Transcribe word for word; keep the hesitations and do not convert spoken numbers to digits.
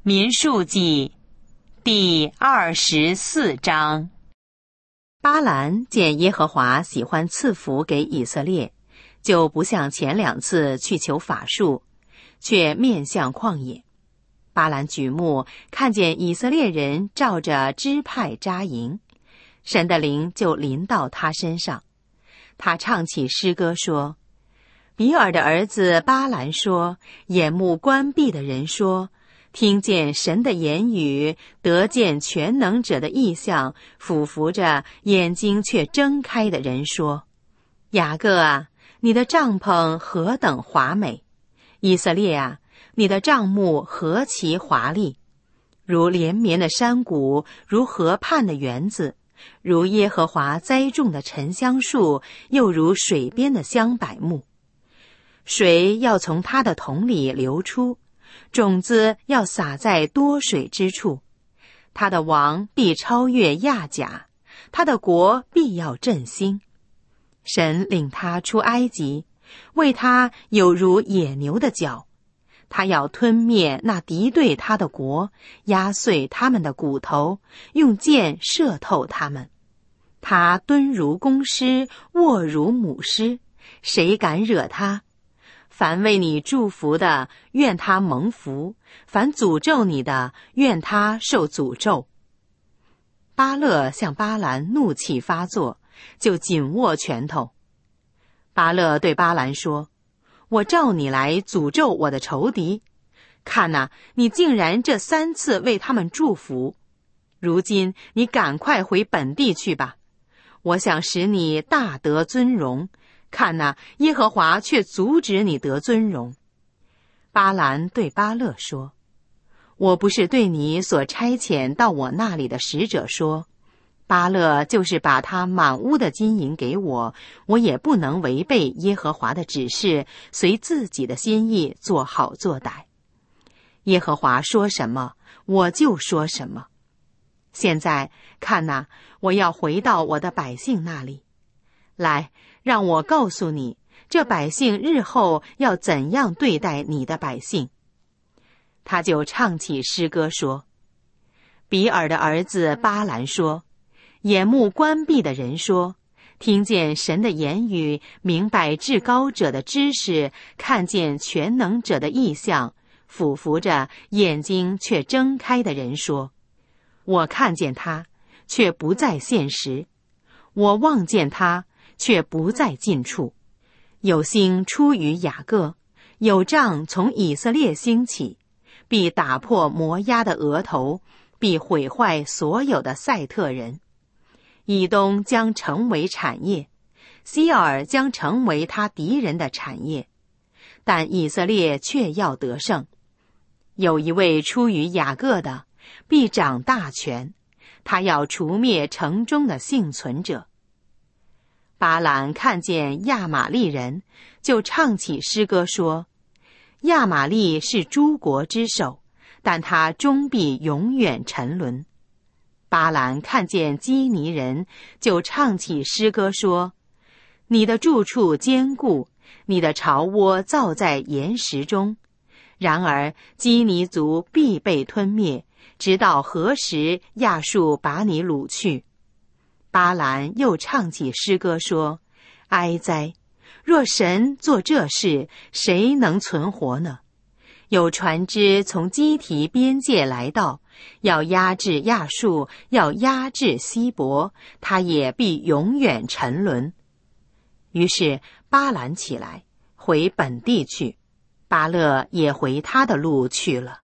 民数记第二十四章。 巴兰见耶和华喜欢赐福给以色列，就不像前两次去求法术，却面向旷野。巴兰举目看见以色列人照着支派扎营，神的灵就临到他身上。他唱起诗歌说：比尔的儿子巴兰说，眼目关闭的人说，听见神的言语，得见全能者的意象，俯伏着眼睛却睁开的人说：雅各啊，你的帐篷何等华美！以色列啊，你的帐幕何其华丽！如连绵的山谷，如河畔的园子，如耶和华栽种的沉香树，又如水边的香柏木。水要从它的桶里流出，种子要撒在多水之处。他的王必超越亚甲，他的国必要振兴。神领他出埃及，为他有如野牛的角。他要吞灭那敌对他的国，压碎他们的骨头，用箭射透他们。他蹲如公狮，卧如母狮，谁敢惹他？凡为你祝福的，愿他蒙福；凡诅咒你的，愿他受诅咒。巴勒向巴兰怒气发作，就紧握拳头。巴勒对巴兰说：我召你来诅咒我的仇敌，看哪，你竟然这三次为他们祝福。如今你赶快回本地去吧，我想使你大得尊荣。看哪，耶和华却阻止你得尊荣。巴兰对巴勒说：我不是对你所差遣到我那里的使者说，巴勒就是把他满屋的金银给我，我也不能违背耶和华的指示，随自己的心意做好做歹。耶和华说什么，我就说什么。现在看哪，我要回到我的百姓那里。来，让我告诉你，这百姓日后要怎样对待你的百姓。他就唱起诗歌说：比尔的儿子巴兰说，眼目关闭的人说，听见神的言语，明白至高者的知识，看见全能者的意象，俯伏着眼睛却睁开的人说：我看见他，却不在现实；我望见他，却不在近处。有星出于雅各，有杖从以色列兴起，必打破摩押的额头，必毁坏所有的赛特人。以东将成为产业，西尔将成为他敌人的产业，但以色列却要得胜。有一位出于雅各的，必掌大权，他要除灭城中的幸存者。巴兰看见亚玛利人，就唱起诗歌说：亚玛利是诸国之首，但他终必永远沉沦。巴兰看见基尼人，就唱起诗歌说：你的住处坚固，你的巢窝造在岩石中。然而基尼族必被吞灭，直到何时亚述把你掳去。巴兰又唱起诗歌说：哀哉！若神做这事，谁能存活呢？有船只从基提边界来到，要压制亚述，要压制希伯，他也必永远沉沦。于是巴兰起来，回本地去，巴勒也回他的路去了。